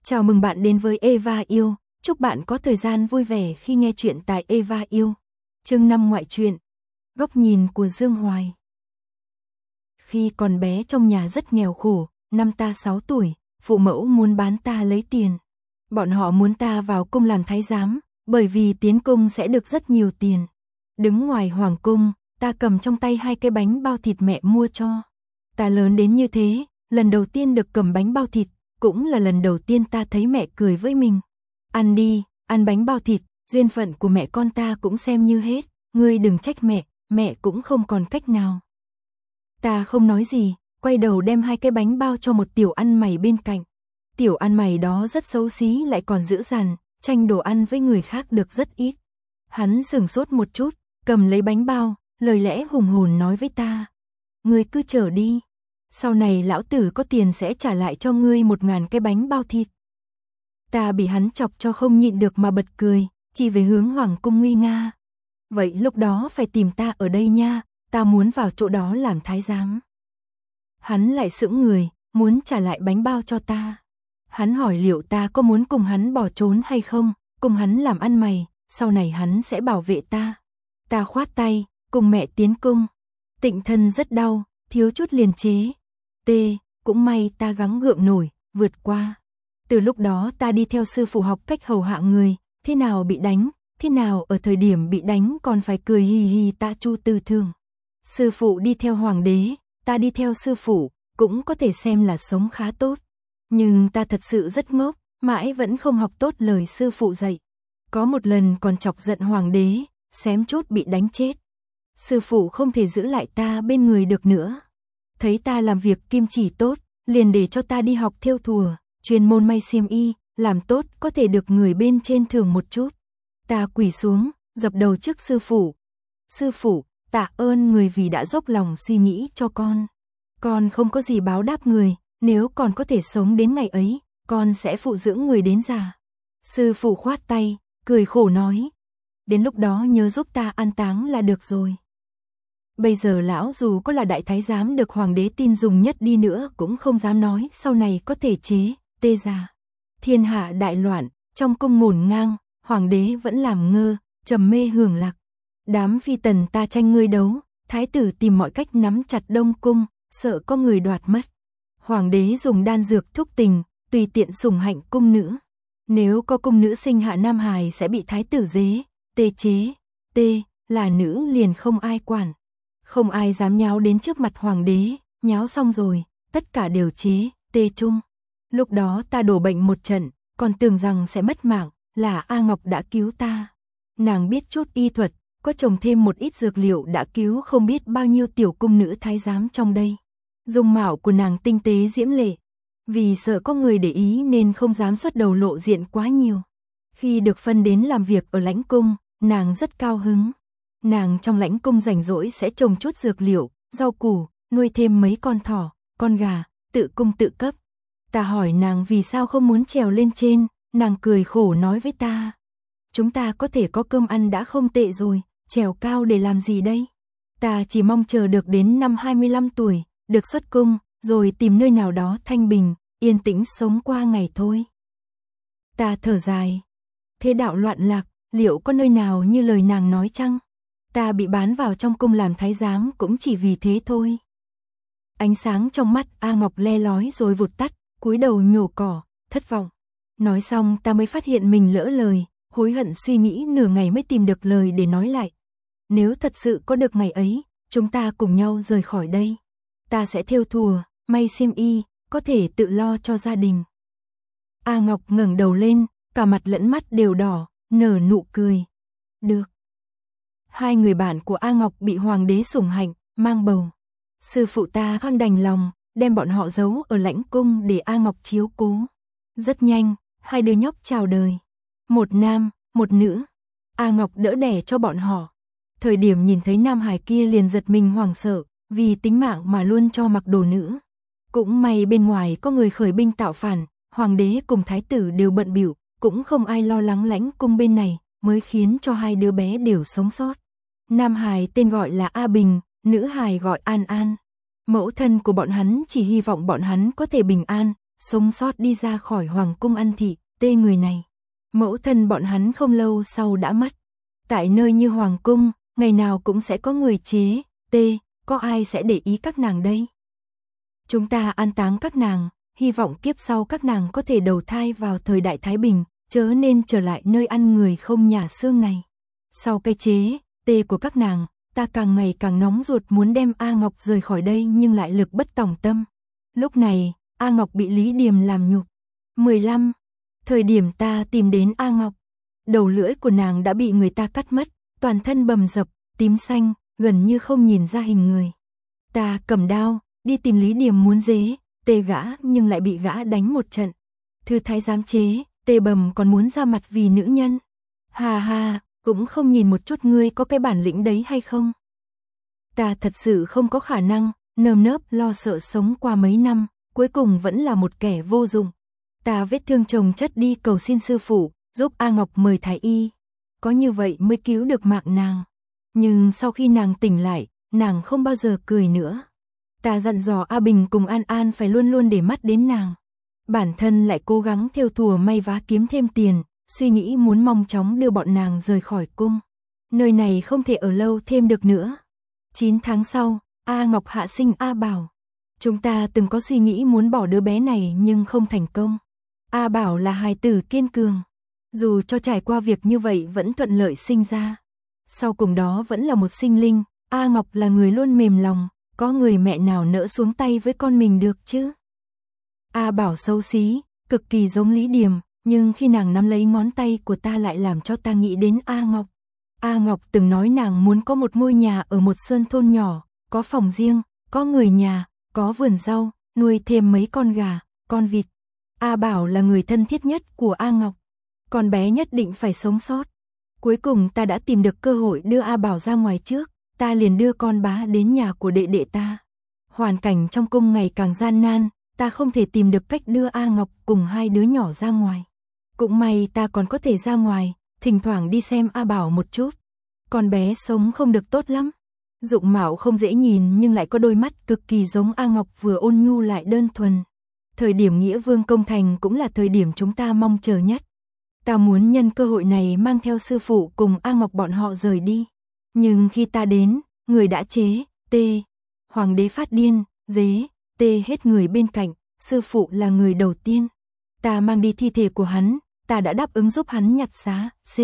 Chào mừng bạn đến với Eva Yêu, chúc bạn có thời gian vui vẻ khi nghe chuyện tại Eva Yêu. Chương 5 ngoại truyện. Góc nhìn của Dương Hoài. Khi còn bé trong nhà rất nghèo khổ, năm ta 6 tuổi, phụ mẫu muốn bán ta lấy tiền. Bọn họ muốn ta vào cung làm thái giám, bởi vì tiến cung sẽ được rất nhiều tiền. Đứng ngoài hoàng cung, ta cầm trong tay 2 cái bánh bao thịt mẹ mua cho. Ta lớn đến như thế, lần đầu tiên được cầm bánh bao thịt, cũng là lần đầu tiên ta thấy mẹ cười với mình. Ăn đi, ăn bánh bao thịt, duyên phận của mẹ con ta cũng xem như hết, ngươi đừng trách mẹ cũng không còn cách nào. Ta không nói gì, quay đầu đem 2 cái bánh bao cho một tiểu ăn mày bên cạnh. Tiểu ăn mày đó rất xấu xí lại còn dữ dằn, tranh đồ ăn với người khác được rất ít. Hắn sửng sốt một chút, cầm lấy bánh bao, lời lẽ hùng hồn nói với ta. Ngươi cứ chờ đi. Sau này lão tử có tiền sẽ trả lại cho ngươi 1000 cái bánh bao thịt. Ta bị hắn chọc cho không nhịn được mà bật cười, chỉ về hướng hoàng cung nguy nga. Vậy lúc đó phải tìm ta ở đây nha, ta muốn vào chỗ đó làm thái giám. Hắn lại sững người, muốn trả lại bánh bao cho ta. Hắn hỏi liệu ta có muốn cùng hắn bỏ trốn hay không, cùng hắn làm ăn mày, sau này hắn sẽ bảo vệ ta. Ta khoát tay, cùng mẹ tiến cung. Tịnh thân rất đau, thiếu chút liền chế. Cũng may ta gắng gượng nổi, vượt qua. Từ lúc đó ta đi theo sư phụ học cách hầu hạ người, thế nào bị đánh, thế nào ở thời điểm bị đánh còn phải cười hì hì tạ chu tư thương. Sư phụ đi theo hoàng đế, ta đi theo sư phụ, cũng có thể xem là sống khá tốt. Nhưng ta thật sự rất ngốc, mãi vẫn không học tốt lời sư phụ dạy. Có một lần còn chọc giận hoàng đế, xém chút bị đánh chết. Sư phụ không thể giữ lại ta bên người được nữa. Thấy ta làm việc kim chỉ tốt, liền để cho ta đi học thêu thùa, chuyên môn may xiêm y, làm tốt có thể được người bên trên thưởng một chút. Ta quỳ xuống, dập đầu trước sư phụ. Sư phụ, tạ ơn người vì đã dốc lòng suy nghĩ cho con. Con không có gì báo đáp người, nếu còn có thể sống đến ngày ấy, con sẽ phụ dưỡng người đến già. Sư phụ khoát tay, cười khổ nói. Đến lúc đó nhớ giúp ta an táng là được rồi. Bây giờ lão dù có là đại thái giám được hoàng đế tin dùng nhất đi nữa cũng không dám nói sau này có thể chế, tê ra. Thiên hạ đại loạn, trong cung ngổn ngang, hoàng đế vẫn làm ngơ, trầm mê hưởng lạc. Đám phi tần ta tranh ngươi đấu, thái tử tìm mọi cách nắm chặt đông cung, sợ có người đoạt mất. Hoàng đế dùng đan dược thúc tình, tùy tiện sủng hạnh cung nữ. Nếu có cung nữ sinh hạ nam hài sẽ bị thái tử dế, tê chế, là nữ liền không ai quản. Không ai dám nháo đến trước mặt hoàng đế, nháo xong rồi, tất cả đều chế, tê chung. Lúc đó ta đổ bệnh một trận, còn tưởng rằng sẽ mất mạng, là A Ngọc đã cứu ta. Nàng biết chút y thuật, có trồng thêm một ít dược liệu đã cứu không biết bao nhiêu tiểu cung nữ thái giám trong đây. Dung mạo của nàng tinh tế diễm lệ, vì sợ có người để ý nên không dám xuất đầu lộ diện quá nhiều. Khi được phân đến làm việc ở lãnh cung, nàng rất cao hứng. Nàng trong lãnh cung rảnh rỗi sẽ trồng chút dược liệu, rau củ, nuôi thêm mấy con thỏ, con gà, tự cung tự cấp. Ta hỏi nàng vì sao không muốn trèo lên trên, nàng cười khổ nói với ta. Chúng ta có thể có cơm ăn đã không tệ rồi, trèo cao để làm gì đây? Ta chỉ mong chờ được đến năm 25 tuổi, được xuất cung, rồi tìm nơi nào đó thanh bình, yên tĩnh sống qua ngày thôi. Ta thở dài. Thế đạo loạn lạc, liệu có nơi nào như lời nàng nói chăng? Ta bị bán vào trong cung làm thái giám cũng chỉ vì thế thôi. Ánh sáng trong mắt A Ngọc le lói rồi vụt tắt, cúi đầu nhổ cỏ, thất vọng. Nói xong ta mới phát hiện mình lỡ lời, hối hận suy nghĩ nửa ngày mới tìm được lời để nói lại. Nếu thật sự có được ngày ấy, chúng ta cùng nhau rời khỏi đây. Ta sẽ thêu thùa, may xiêm y, có thể tự lo cho gia đình. A Ngọc ngẩng đầu lên, cả mặt lẫn mắt đều đỏ, nở nụ cười. Được. 2 người bạn của A Ngọc bị hoàng đế sủng hạnh, mang bầu. Sư phụ ta không đành lòng, đem bọn họ giấu ở lãnh cung để A Ngọc chiếu cố. Rất nhanh, 2 đứa nhóc chào đời. Một nam, một nữ. A Ngọc đỡ đẻ cho bọn họ. Thời điểm nhìn thấy nam hài kia liền giật mình hoảng sợ, vì tính mạng mà luôn cho mặc đồ nữ. Cũng may bên ngoài có người khởi binh tạo phản, hoàng đế cùng thái tử đều bận bịu, cũng không ai lo lắng lãnh cung bên này, mới khiến cho 2 đứa bé đều sống sót. Nam hài tên gọi là A Bình, nữ hài gọi An An. Mẫu thân của bọn hắn chỉ hy vọng bọn hắn có thể bình an, sống sót đi ra khỏi hoàng cung An Thị, Tê người này. Mẫu thân bọn hắn không lâu sau đã mất. Tại nơi như hoàng cung, ngày nào cũng sẽ có người chế, Tê, có ai sẽ để ý các nàng đây? Chúng ta an táng các nàng, hy vọng kiếp sau các nàng có thể đầu thai vào thời đại Thái Bình, chớ nên trở lại nơi ăn người không nhà xương này. Sau cái chế, Tê của các nàng, ta càng ngày càng nóng ruột muốn đem A Ngọc rời khỏi đây nhưng lại lực bất tòng tâm. Lúc này, A Ngọc bị Lý Điềm làm nhục. 15. Thời điểm ta tìm đến A Ngọc, đầu lưỡi của nàng đã bị người ta cắt mất, toàn thân bầm dập, tím xanh, gần như không nhìn ra hình người. Ta cầm đao, đi tìm Lý Điềm muốn dế, Tê gã nhưng lại bị gã đánh một trận. Thư thái giám chế, Tê bầm còn muốn ra mặt vì nữ nhân. Hà hà, cũng không nhìn một chút ngươi có cái bản lĩnh đấy hay không. Ta thật sự không có khả năng, nơm nớp lo sợ sống qua mấy năm, cuối cùng vẫn là một kẻ vô dụng. Ta vết thương chồng chất đi cầu xin sư phụ, giúp A Ngọc mời thái y. Có như vậy mới cứu được mạng nàng. Nhưng sau khi nàng tỉnh lại, nàng không bao giờ cười nữa. Ta dặn dò A Bình cùng An An phải luôn luôn để mắt đến nàng. Bản thân lại cố gắng thêu thùa may vá kiếm thêm tiền, suy nghĩ muốn mau chóng đưa bọn nàng rời khỏi cung. Nơi này không thể ở lâu thêm được nữa. 9 tháng sau, A Ngọc hạ sinh A Bảo. Chúng ta từng có suy nghĩ muốn bỏ đứa bé này nhưng không thành công. A Bảo là hài tử kiên cường. Dù cho trải qua việc như vậy vẫn thuận lợi sinh ra. Sau cùng đó vẫn là một sinh linh, A Ngọc là người luôn mềm lòng, có người mẹ nào nỡ xuống tay với con mình được chứ. A Bảo xấu xí, cực kỳ giống Lý Điềm, nhưng khi nàng nắm lấy ngón tay của ta lại làm cho ta nghĩ đến A Ngọc. A Ngọc từng nói nàng muốn có một ngôi nhà ở một sơn thôn nhỏ, có phòng riêng, có người nhà, có vườn rau, nuôi thêm mấy con gà, con vịt. A Bảo là người thân thiết nhất của A Ngọc. Con bé nhất định phải sống sót. Cuối cùng ta đã tìm được cơ hội đưa A Bảo ra ngoài trước, ta liền đưa con bá đến nhà của đệ đệ ta. Hoàn cảnh trong cung ngày càng gian nan, ta không thể tìm được cách đưa A Ngọc cùng hai đứa nhỏ ra ngoài. Cũng may ta còn có thể ra ngoài, thỉnh thoảng đi xem A Bảo một chút. Con bé sống không được tốt lắm. Dụng mạo không dễ nhìn nhưng lại có đôi mắt cực kỳ giống A Ngọc, vừa ôn nhu lại đơn thuần. Thời điểm Nghĩa Vương công thành cũng là thời điểm chúng ta mong chờ nhất. Ta muốn nhân cơ hội này mang theo sư phụ cùng A Ngọc bọn họ rời đi. Nhưng khi ta đến, người đã chế, Tê. Hoàng đế phát điên, dế, Tê hết người bên cạnh, sư phụ là người đầu tiên. Ta mang đi thi thể của hắn, ta đã đáp ứng giúp hắn nhặt xá, C.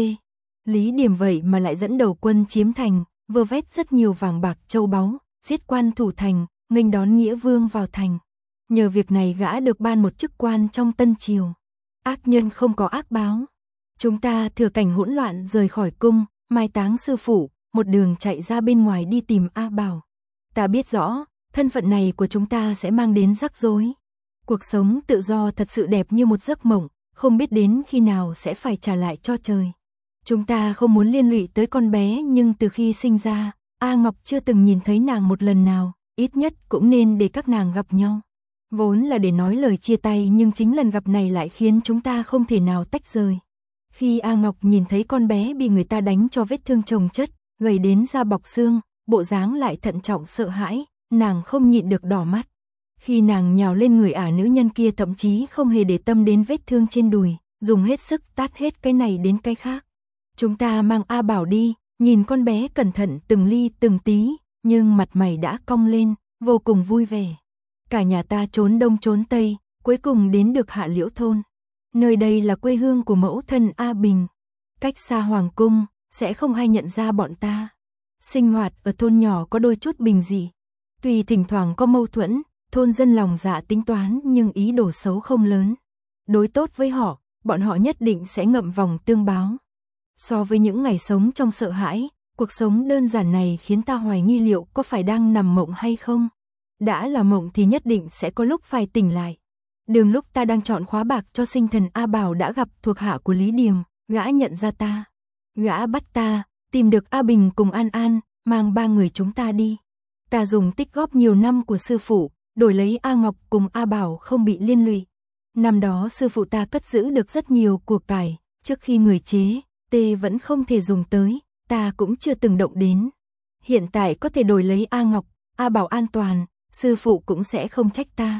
Lý Điềm vậy mà lại dẫn đầu quân chiếm thành, vơ vét rất nhiều vàng bạc châu báu, giết quan thủ thành, nghênh đón Nghĩa Vương vào thành. Nhờ việc này gã được ban một chức quan trong Tân Triều. Ác nhân không có ác báo. Chúng ta thừa cảnh hỗn loạn rời khỏi cung, mai táng sư phụ, một đường chạy ra bên ngoài đi tìm A Bảo. Ta biết rõ, thân phận này của chúng ta sẽ mang đến rắc rối. Cuộc sống tự do thật sự đẹp như một giấc mộng, không biết đến khi nào sẽ phải trả lại cho trời. Chúng ta không muốn liên lụy tới con bé nhưng từ khi sinh ra, A Ngọc chưa từng nhìn thấy nàng một lần nào, ít nhất cũng nên để các nàng gặp nhau. Vốn là để nói lời chia tay nhưng chính lần gặp này lại khiến chúng ta không thể nào tách rời. Khi A Ngọc nhìn thấy con bé bị người ta đánh cho vết thương chồng chất, gầy đến da bọc xương, bộ dáng lại thận trọng sợ hãi, nàng không nhịn được đỏ mắt. Khi nàng nhào lên người ả nữ nhân kia thậm chí không hề để tâm đến vết thương trên đùi, dùng hết sức tát hết cái này đến cái khác. Chúng ta mang A Bảo đi, nhìn con bé cẩn thận từng ly từng tí, nhưng mặt mày đã cong lên, vô cùng vui vẻ. Cả nhà ta trốn đông trốn tây, cuối cùng đến được Hạ Liễu thôn. Nơi đây là quê hương của mẫu thân A Bình. Cách xa hoàng cung, sẽ không ai nhận ra bọn ta. Sinh hoạt ở thôn nhỏ có đôi chút bình dị. Tuy thỉnh thoảng có mâu thuẫn, thôn dân lòng dạ tính toán nhưng ý đồ xấu không lớn. Đối tốt với họ, bọn họ nhất định sẽ ngậm vòng tương báo. So với những ngày sống trong sợ hãi, cuộc sống đơn giản này khiến ta hoài nghi liệu có phải đang nằm mộng hay không. Đã là mộng thì nhất định sẽ có lúc phải tỉnh lại. Đường lúc ta đang chọn khóa bạc cho sinh thần A Bảo đã gặp thuộc hạ của Lý Điềm, gã nhận ra ta. Gã bắt ta, tìm được A Bình cùng An An, mang 3 người chúng ta đi. Ta dùng tích góp nhiều năm của sư phụ, đổi lấy A Ngọc cùng A Bảo không bị liên lụy. Năm đó sư phụ ta cất giữ được rất nhiều của cải, trước khi người chế, Tê vẫn không thể dùng tới, ta cũng chưa từng động đến. Hiện tại có thể đổi lấy A Ngọc, A Bảo an toàn, sư phụ cũng sẽ không trách ta.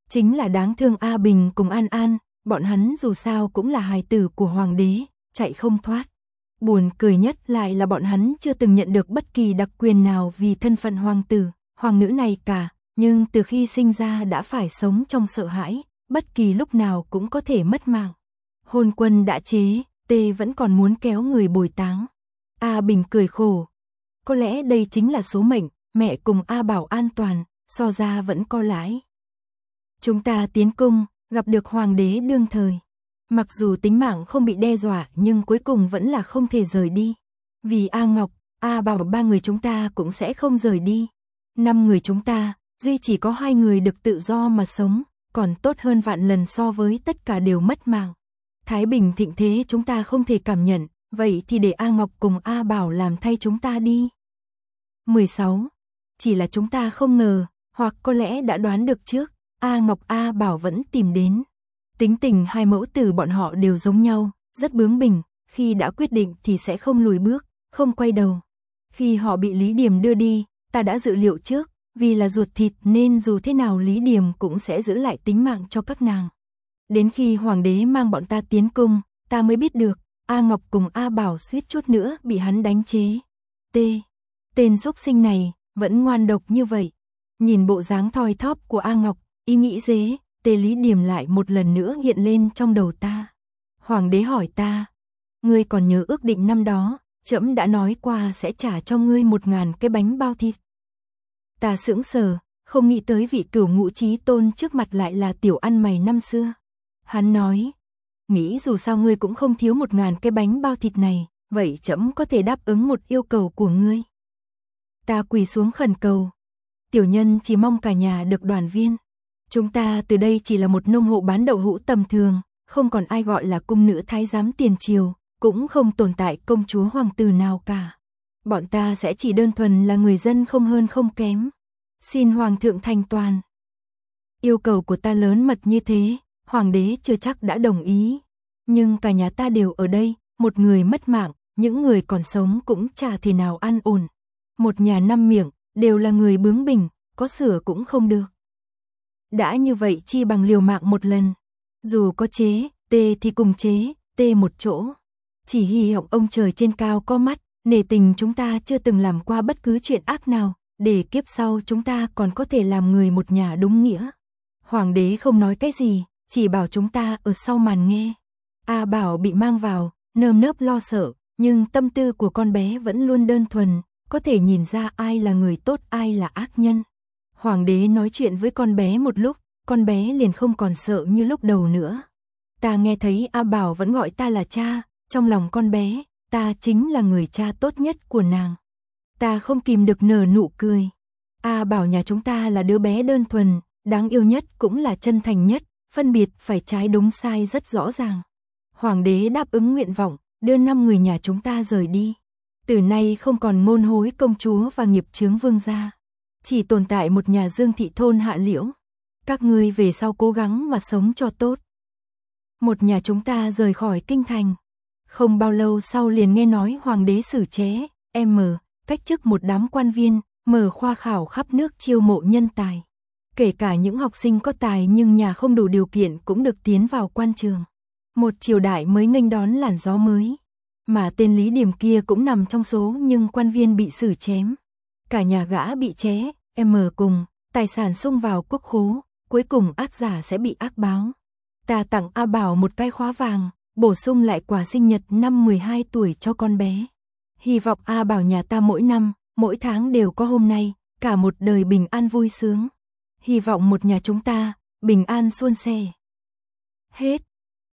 chính là đáng thương A Bình cùng An An, bọn hắn dù sao cũng là hài tử của hoàng đế, chạy không thoát. Buồn cười nhất lại là bọn hắn chưa từng nhận được bất kỳ đặc quyền nào vì thân phận hoàng tử, hoàng nữ này cả, nhưng từ khi sinh ra đã phải sống trong sợ hãi, bất kỳ lúc nào cũng có thể mất mạng. Hôn quân đã chế, Tê vẫn còn muốn kéo người bồi táng. A Bình cười khổ. Có lẽ đây chính là số mệnh, mẹ cùng A Bảo an toàn, so ra vẫn có lãi. Chúng ta tiến cung, gặp được hoàng đế đương thời. Mặc dù tính mạng không bị đe dọa nhưng cuối cùng vẫn là không thể rời đi. Vì A Ngọc, A Bảo 3 người chúng ta cũng sẽ không rời đi. 5 người chúng ta, duy chỉ có 2 người được tự do mà sống, còn tốt hơn vạn lần so với tất cả đều mất mạng. Thái Bình thịnh thế chúng ta không thể cảm nhận, vậy thì để A Ngọc cùng A Bảo làm thay chúng ta đi. 16. Chỉ là chúng ta không ngờ, hoặc có lẽ đã đoán được trước, A Ngọc A Bảo vẫn tìm đến. Tính tình hai mẫu tử bọn họ đều giống nhau, rất bướng bỉnh, khi đã quyết định thì sẽ không lùi bước, không quay đầu. Khi họ bị Lý Điềm đưa đi, ta đã dự liệu trước, vì là ruột thịt nên dù thế nào Lý Điềm cũng sẽ giữ lại tính mạng cho các nàng. Đến khi hoàng đế mang bọn ta tiến cung, ta mới biết được, A Ngọc cùng A Bảo suýt chút nữa bị hắn đánh chế. Tên xúc sinh này, vẫn ngoan độc như vậy. Nhìn bộ dáng thoi thóp của A Ngọc, ý nghĩ dế, Lý Điềm lại một lần nữa hiện lên trong đầu ta. Hoàng đế hỏi ta, ngươi còn nhớ ước định năm đó, trẫm đã nói qua sẽ trả cho ngươi 1000 cái bánh bao thịt. Ta sững sờ, không nghĩ tới vị cửu ngũ chí tôn trước mặt lại là tiểu ăn mày năm xưa. Hắn nói, nghĩ dù sao ngươi cũng không thiếu 1000 cái bánh bao thịt này, vậy trẫm có thể đáp ứng một yêu cầu của ngươi. Ta quỳ xuống khẩn cầu, tiểu nhân chỉ mong cả nhà được đoàn viên. Chúng ta từ đây chỉ là một nông hộ bán đậu hũ tầm thường, không còn ai gọi là cung nữ thái giám tiền triều, cũng không tồn tại công chúa hoàng tử nào cả. Bọn ta sẽ chỉ đơn thuần là người dân không hơn không kém. Xin hoàng thượng thành toàn. Yêu cầu của ta lớn mật như thế, hoàng đế chưa chắc đã đồng ý. Nhưng cả nhà ta đều ở đây, một người mất mạng, những người còn sống cũng chả thể nào an ổn. Một nhà 5 miệng, đều là người bướng bỉnh, có sửa cũng không được. Đã như vậy chi bằng liều mạng một lần. Dù có chế, thì cùng chế, một chỗ. Chỉ hy vọng ông trời trên cao có mắt, nể tình chúng ta chưa từng làm qua bất cứ chuyện ác nào, để kiếp sau chúng ta còn có thể làm người một nhà đúng nghĩa. Hoàng đế không nói cái gì, chỉ bảo chúng ta ở sau màn nghe. A Bảo bị mang vào, nơm nớp lo sợ, nhưng tâm tư của con bé vẫn luôn đơn thuần, có thể nhìn ra ai là người tốt ai là ác nhân. Hoàng đế nói chuyện với con bé một lúc, con bé liền không còn sợ như lúc đầu nữa. Ta nghe thấy A Bảo vẫn gọi ta là cha, trong lòng con bé, ta chính là người cha tốt nhất của nàng. Ta không kìm được nở nụ cười. A Bảo nhà chúng ta là đứa bé đơn thuần, đáng yêu nhất cũng là chân thành nhất, phân biệt phải trái đúng sai rất rõ ràng. Hoàng đế đáp ứng nguyện vọng, đưa 5 người nhà chúng ta rời đi. Từ nay không còn ngôn hối công chúa và nghiệp chướng vương gia. Chỉ tồn tại một nhà Dương thị thôn Hạ Liễu. Các ngươi về sau cố gắng mà sống cho tốt. Một nhà chúng ta rời khỏi kinh thành. Không bao lâu sau liền nghe nói hoàng đế xử chế, cách chức một đám quan viên, mở khoa khảo khắp nước chiêu mộ nhân tài. Kể cả những học sinh có tài nhưng nhà không đủ điều kiện cũng được tiến vào quan trường. Một triều đại mới nghênh đón làn gió mới. Mà tên Lý Điềm kia cũng nằm trong số nhưng quan viên bị xử chém. Cả nhà gã bị chế, cùng, tài sản xung vào quốc khố, cuối cùng ác giả sẽ bị ác báo. Ta tặng A Bảo một cái khóa vàng, bổ sung lại quà sinh nhật năm 12 tuổi cho con bé. Hy vọng A Bảo nhà ta mỗi năm, mỗi tháng đều có hôm nay, cả một đời bình an vui sướng. Hy vọng một nhà chúng ta, bình an suôn sẻ. Hết.